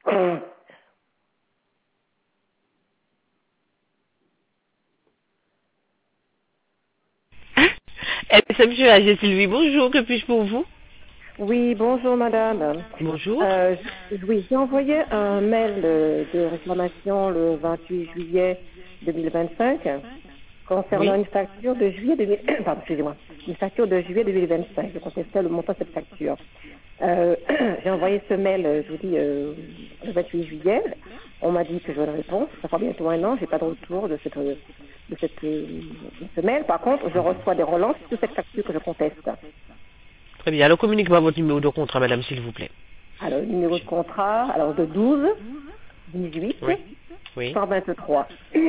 Monsieur AG Sylvie, bonjour, que puis-je pour vous? Oui, bonjour madame. Bonjour. Oui, j'ai envoyé un mail de réclamation le 28 juillet 2025 concernant Oui. une facture de juillet 2000... Pardon, excusez-moi. Une facture de juillet 2025. Je contestais le montant de cette facture. J'ai envoyé ce mail, je vous dis, le 28 juillet. On m'a dit que j'aurais une réponse. Ça fera bientôt un an, j'ai pas de retour de ce mail. Par contre, je reçois des relances sur cette facture que je conteste. Très bien. Alors communiquez-moi votre numéro de contrat, madame, s'il vous plaît. Alors, le numéro de contrat, alors de 12 18 Oui. Oui. 123.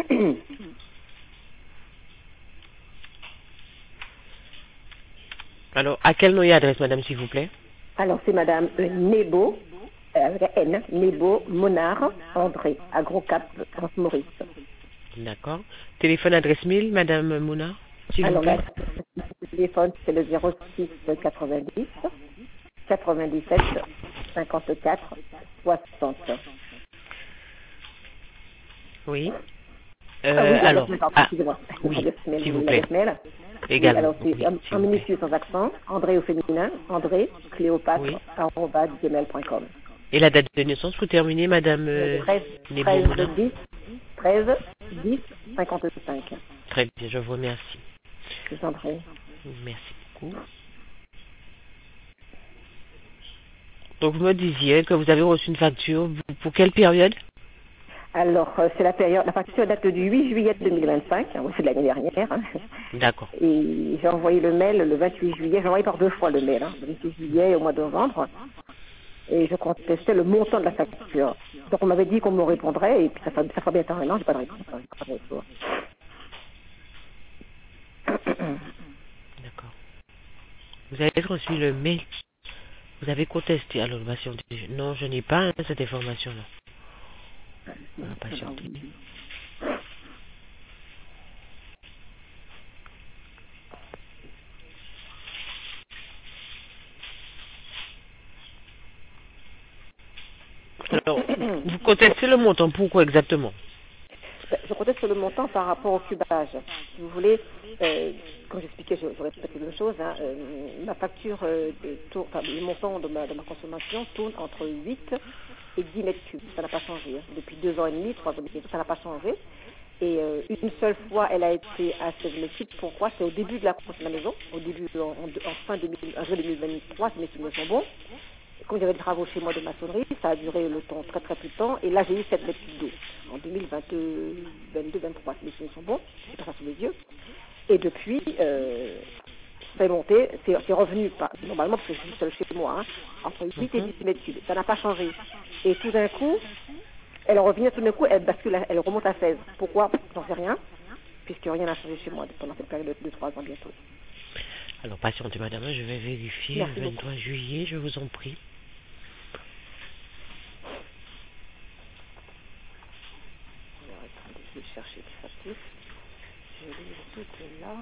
Alors, à quel nom et adresse, madame, s'il vous plaît? Alors, c'est madame Nebo, avec un N, Nebo Monard André, à Gros Cap, France-Maurice. D'accord. Téléphone adresse mail, madame Mouna, s'il vous Alors, plaît. le téléphone, c'est le 06 90 97 54 60. Oui. Ah oui, l'adresse Alors, mail, pardon, ah, excusez-moi. oui, L'adresse mail, s'il vous oui, plaît. l'adresse mail. Oui, Également, alors c'est oui, un s'il vous plaît. minuscule sans accent, André au féminin, André, Oui. Cléopâtre, @gmail.com. Et la date de naissance pour terminer, madame Le 13, Nebo 13 Mouna? 10, 13 10 55. Très bien, je vous remercie. Je vous en prie. Merci beaucoup. Donc, vous me disiez que vous avez reçu une facture pour quelle période? Alors, c'est la facture date du 8 juillet 2025, c'est de l'année dernière. Hein. D'accord. Et j'ai envoyé le mail le 28 juillet, j'ai envoyé par 2 fois le mail, hein, le 28 juillet et au mois de novembre. Et je contestais le montant de la facture. Donc on m'avait dit qu'on me répondrait, et puis ça fera bientôt un an, j'ai pas de réponse. Hein, j'ai pas de retour. D'accord. Vous avez reçu le mail. Vous avez contesté. Alors, patientez. Non, je n'ai pas hein, cette information-là. Patientez. Alors, vous contestez le montant. Pourquoi exactement? Je conteste le montant par rapport au cubage. Si vous voulez, comme j'expliquais, je répète quelque chose, hein, ma facture, le montant de ma consommation tourne entre 8 et 10 mètres cubes. Ça n'a pas changé. Hein. Depuis 2 ans et demi, 3 ans et demi, ça n'a pas changé. Et une seule fois, elle a été à 16 mètres cubes. Pourquoi? C'est au début de la construction de la maison, au début, en fin 2023, si mes souvenirs sont bons. Comme il y avait des travaux chez moi de maçonnerie, ça a duré le temps, très très peu de temps, et là j'ai eu 7 mètres cubes d'eau en 2022-23, si mes souvenirs sont bons, j'ai pas ça sous les yeux. Et depuis, c'est monté, c'est revenu, normalement parce que je suis seule chez moi, hein, entre 8 et 10 mètres cubes, ça n'a pas changé. Et tout d'un coup, elle revient, tout d'un coup, elle bascule, elle remonte à 16. Pourquoi? J'en sais rien, puisque rien n'a changé chez moi pendant cette période de 3 ans bientôt. Alors, patientez, madame. Je vais vérifier. Merci Le beaucoup. 23 juillet, je vous en prie. Alors, attendez, je vais chercher tout ça plus. Je les ai toutes là.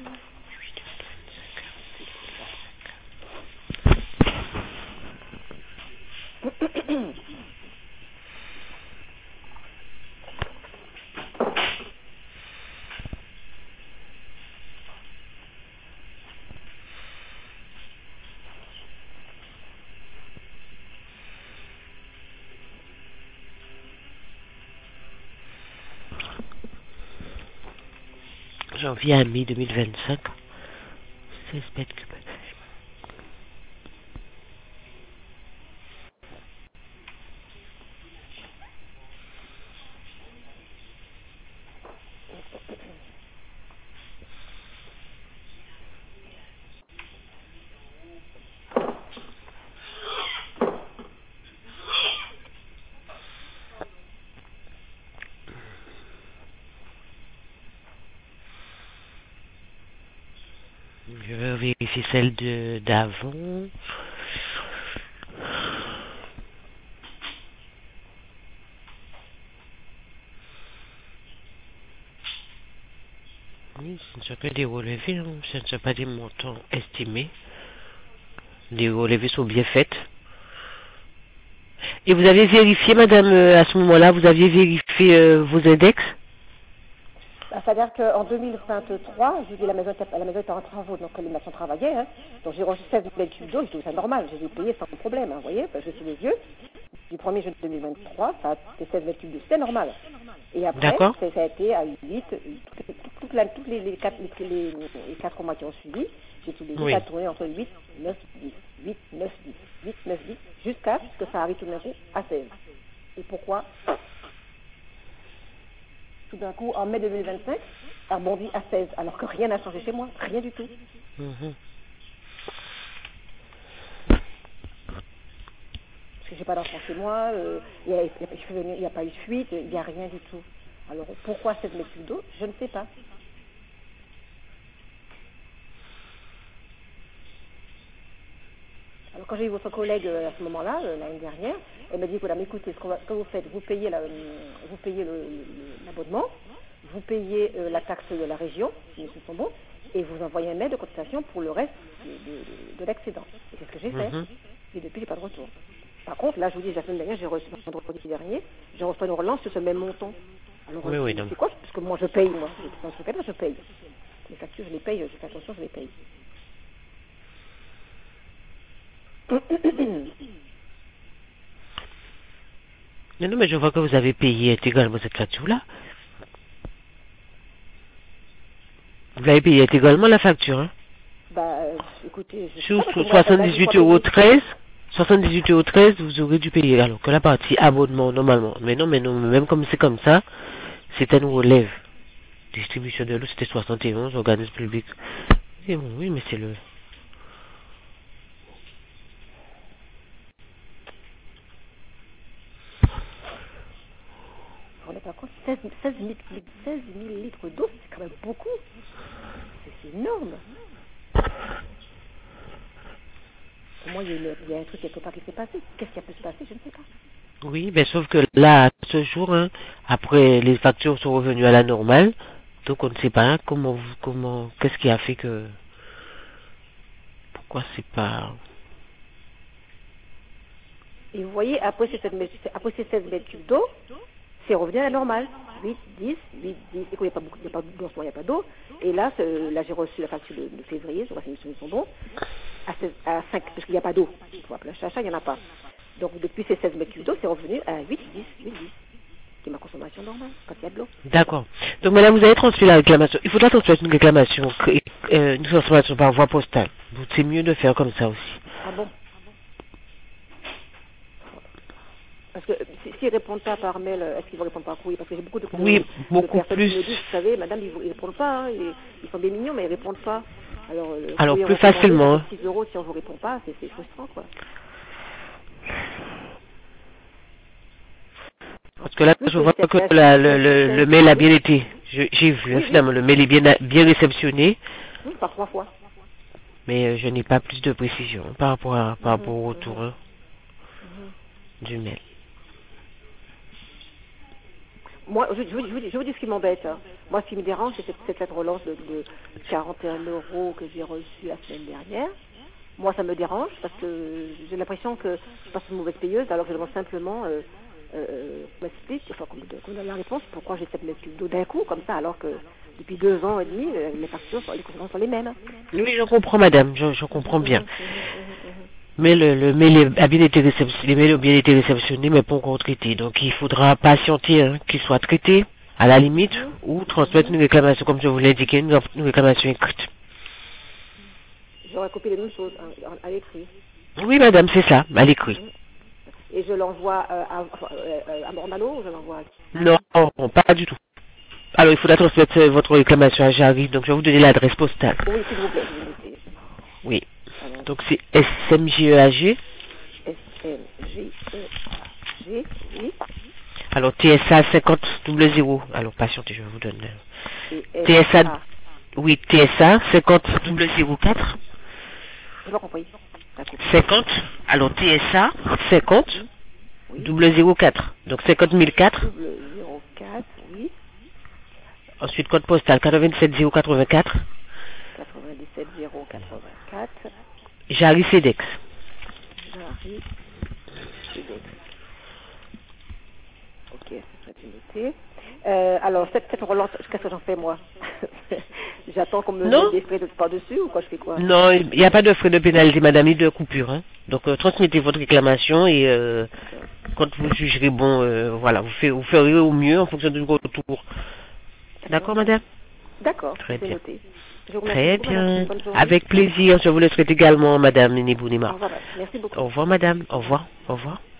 Janvier à mai 2025. 16 mètres cubes. Je vais vérifier celle d'avant. Oui, ce ne sont que des relevés, hein. Ce ne sont pas des montants estimés. Les relevés sont bien faits. Et vous avez vérifié, madame, à ce moment-là, vous aviez vérifié vos index? C'est-à-dire qu'en 2023, je dis la maison était en travaux, donc les machins travaillaient, hein, donc j'ai reçu 16 mètres cubes d'eau, j'ai trouvé ça normal, je les ai payés sans problème, hein, vous voyez, parce que j'ai sous les yeux. Du 1er juin 2023, ça a été 16 mètres cubes d'eau, c'était normal. Et après, D'accord. ça a été à 8, toutes les 4 mois qui ont suivi, j'ai tous les 8 Oui. à tourner entre 8, 9, 10, 8, 9, 10, 8, 9, 10, jusqu'à ce que ça arrive tout d'un coup à 16. Et pourquoi tout d'un coup, en mai 2025, a rebondi à 16, alors que rien n'a changé chez moi, rien du tout. Mhm. Parce que j'ai pas d'enfant chez moi, il n'y a pas eu de fuite, il n'y a rien du tout. Alors pourquoi 16 mètres cubes d'eau? Je ne sais pas. Alors quand j'ai eu votre collègue à ce moment-là, l'année dernière, elle m'a dit, madame, écoutez, ce que vous faites, vous payez l'abonnement, vous payez la taxe de la région, si les choses sont bons, et vous envoyez un mail de cotisation pour le reste de l'excédent. Et c'est ce que j'ai fait. Mhm. Et depuis, j'ai pas de retour. Par contre, là, je vous dis, la semaine dernière, j'ai reçu, vendredi dernier, j'ai reçu une relance sur ce même montant. Alors, Oui, donc. c'est quoi? Parce que moi, je paye, moi. Dans ce cas-là, je paye. Les factures, je les paye, je fais attention, je les paye. Non, mais je vois que vous avez payé intégralement cette facture-là. Vous l'avez payé intégralement la facture, hein? Écoutez, je sais Sur pas, parce que moi, la dernière 78,13 fois, euros, 78,13 €, vous aurez dû payer. Alors que la partie abonnement, normalement. Mais non, même comme c'est comme ça, c'est un relève. Distribution de l'eau, c'était 71, organisme public. Et bon, oui, mais c'est le. on n'est pas compte, 16 000 litres d'eau, c'est quand même beaucoup. C'est énorme. Pour moi, il y a un truc quelque part qui s'est passé. Qu'est-ce qui a pu se passer? Je ne sais pas. Oui, mais sauf que là, ce jour, hein, après les factures sont revenues à la normale, donc on ne sait pas hein, qu'est-ce qui a fait que, pourquoi c'est pas. Et vous voyez, après ces 16 mètres cubes d'eau, c'est revenu à la normale. 8, 10, 8, 10. Et quand il n'y a pas beaucoup, il n'y a pas d'eau, il n'y a pas d'eau. Et là, là j'ai reçu la facture de février, je vois si mes souvenirs sont bons, à 5, parce qu'il n'y a pas d'eau. Il faut appeler chacha, il n'y en a pas. Donc depuis ces 16 mètres cubes d'eau, c'est revenu à 8, 10, 8, 10. C'est ma consommation normale, quand il y a de l'eau. D'accord. Donc madame, vous avez transmis la réclamation. Il faudra transmettre une réclamation, une transformation par voie postale. C'est mieux de faire comme ça aussi. Ah bon? Parce que s'ils ne répondent pas par mail, est-ce qu'ils vont répondre par courrier? Parce que j'ai beaucoup de Oui, beaucoup personnes plus. qui me disent, vous savez, madame, ils ne répondent pas, hein, ils sont bien mignons, mais ils ne répondent pas. Alors, Alors courrier plus recommandé, facilement. ça coûte 6 € si on ne vous répond pas, c'est frustrant, quoi. Parce que là, Plus je vois c'est que le mail a oui, bien été. J'ai vu, hein, oui, finalement, le mail est bien réceptionné, oui, par 3 fois. mais je n'ai pas plus de précision par rapport au retour hein, Mhm. du mail. Moi, je vous dis ce qui m'embête. Hein. Moi, ce qui me dérange, c'est cette relance de 41 € que j'ai reçue la semaine dernière. Moi, ça me dérange parce que j'ai l'impression que je passe une mauvaise payeuse, alors que je demande simplement m'explique, enfin, qu'on donne la réponse, pourquoi j'ai 7 mètres cubes d'eau d'un coup, comme ça, alors que depuis 2 ans et demi, les factures, les conséquences sont les mêmes. Oui, je comprends, madame, je comprends bien. Mhm, mhm, mhm, mhm. Mais le mail a bien été réceptionné, les mails ont bien été réceptionnés, mais pas encore traités. Donc il faudra patienter hein, qu'ils soient traités, à la limite, Mhm. ou transmettre une réclamation, comme je vous l'ai indiqué, une réclamation écrite. J'aurais copié les mêmes choses à l'écrit. Oui, madame, c'est ça, à l'écrit. Mhm. Et je l'envoie à Mormalo ou je l'envoie à... Non, pas du tout. Alors, il faudra transmettre votre réclamation à Jarry, donc je vais vous donner l'adresse postale. Oui, s'il vous plaît, je vais noter. Oui. Alors, Donc c'est SMGEAG. SMGEAG, oui. Alors TSA 50 00. Alors patientez, je vous donne. Et TSA, SA. oui, TSA 50 004. J'ai pas compris. Ça coupe. 50, alors TSA 50 Oui. Oui. 004. Donc 50 004. Double 04, oui. Ensuite code postal 87 084. 97 084. Jarry Cedex. Jarry, Québec. c'est noté. Alors, cette relance, qu'est-ce que j'en fais, moi? J'attends qu'on me Non. mette des frais de par-dessus ou quoi, je fais quoi? Non, il n'y a pas de frais de pénalité, madame, ni de coupure. Hein. Donc, transmettez votre réclamation et quand vous jugerez bon, voilà, vous ferez au mieux en fonction du retour. D'accord, madame? D'accord, Très c'est bien. noté. Je vous remercie Très beaucoup, madame. bien. Bonne journée. Avec plaisir. Je vous le souhaite également, madame Nibounima. Au revoir. Merci beaucoup. Au revoir, madame. Au revoir. Au revoir.